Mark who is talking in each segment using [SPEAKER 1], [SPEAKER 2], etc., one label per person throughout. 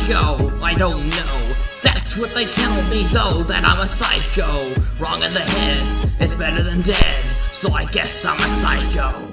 [SPEAKER 1] psycho? I don't know. That's what they tell me though, that I'm a psycho. Wrong in the head, it's better than dead, so I guess I'm a psycho.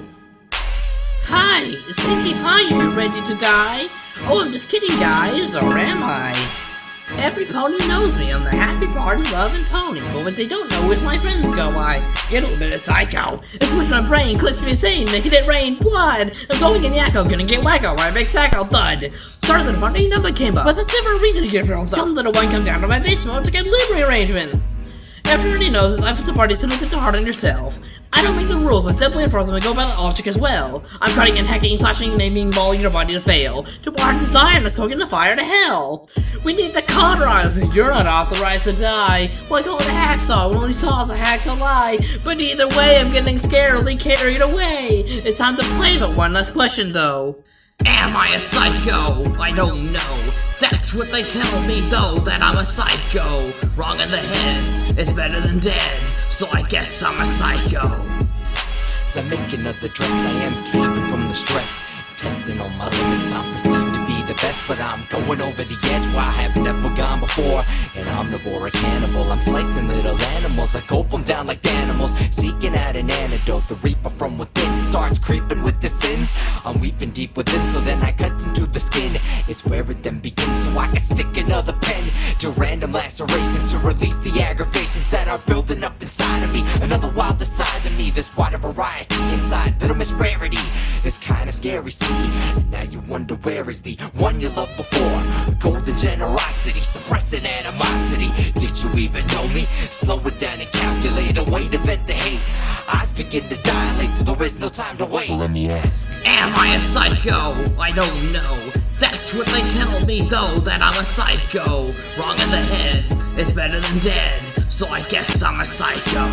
[SPEAKER 1] Hi, it's Pinkie Pie here, ready to die? Oh, I'm just kidding, guys, or am I? Every pony knows me, I'm the happy party loving pony, but what they don't know is my friends go, I get a little bit of psycho. A switch on my brain clicks me insane, making it rain blood. I'm going in yakko, gonna get wacko, right? Big sacco thud. Started the party, number came up, but that's never a reason to get drones up. Some little one come down to my basement to get livery arrangement. Everybody knows that life is a party, so don't get so hard on yourself. I don't make the rules, I simply enforce them and go by the logic as well. I'm cutting and hacking, slashing, maiming, mauling your body to fail. To water to Zion, to soak in the fire to hell. We need to cauterize, you're not authorized to die. Well, I call it a hacksaw, when only saw is a hacksaw lie. But either way, I'm getting scarily carried away. It's time to play, but one last question though. Am I a psycho? I don't know. That's what they tell me though, that I'm a psycho. Wrong in the head, it's better than dead, so I guess I'm a psycho.
[SPEAKER 2] As I make another dress, I am caving from the stress. Testing all my limits, I'm perceived to be the best, but I'm going over the edge where I have never gone before. An omnivore, a cannibal, I'm slicing little animals. I gulp them down like animals, seeking out an antidote. The reaper from within starts creeping with the sins. I'm weeping deep within, so then I cut into the skin. It's where it then begins, so I can stick another pen to random lacerations to release the aggravations that are building up inside of me. Another wilder side of me, there's wider variety inside, little miss rarity. It's kinda scary, see. And now you wonder where is the one you loved before. Golden generosity, suppressing animosity. Did you even know me? Slow it down and calculate a way to vent the hate. Eyes begin to dilate, so there is no time to wait.
[SPEAKER 3] So let me ask,
[SPEAKER 1] am I a psycho? I don't know. That's what they tell me though, that I'm a psycho. Wrong in the head, it's better than dead, so I guess I'm a psycho.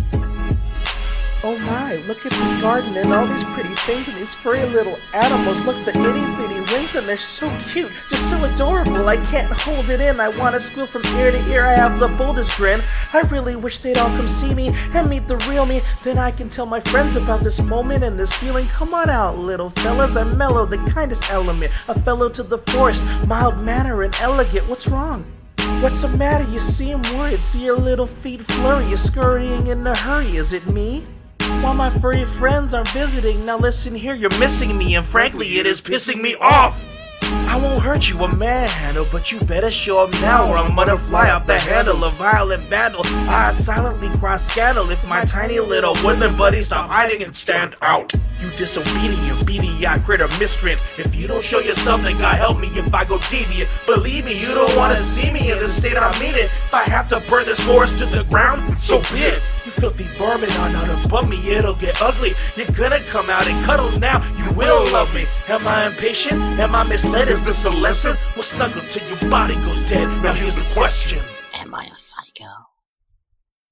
[SPEAKER 4] Oh my, look at this garden and all these pretty things and these furry little animals. Look, the itty bitty wings and they're so cute, just so adorable. I can't hold it in, I wanna squeal from ear to ear. I have the boldest grin. I really wish they'd all come see me and meet the real me. Then I can tell my friends about this moment and this feeling. Come on out, little fellas, I'm mellow, the kindest element. A fellow to the forest, mild manner and elegant. What's wrong? What's the matter? You seem worried, see your little feet flurry. You're scurrying in a hurry, is it me? While my furry friends are visiting, now listen here, you're missing me, and frankly it is pissing me off. I won't hurt you, a manhandle, but you better show up now or I'm gonna fly off the handle, a violent vandal. I silently cry scandal if my tiny little woodland buddies stop hiding and stand out. You disobedient, beady-eyed critter miscreants. If you don't show yourself, then God help me if I go deviant. Believe me, you don't wanna see me in the state I mean it. If I have to burn this forest to the ground, so be it. You filthy vermin are not above me, it'll get ugly. You're gonna come out and cuddle now, you will love me. Am I impatient? Am I misled? Is this a lesson? Well, snuggle till your body goes dead. Now here's the question.
[SPEAKER 1] Am I a psycho?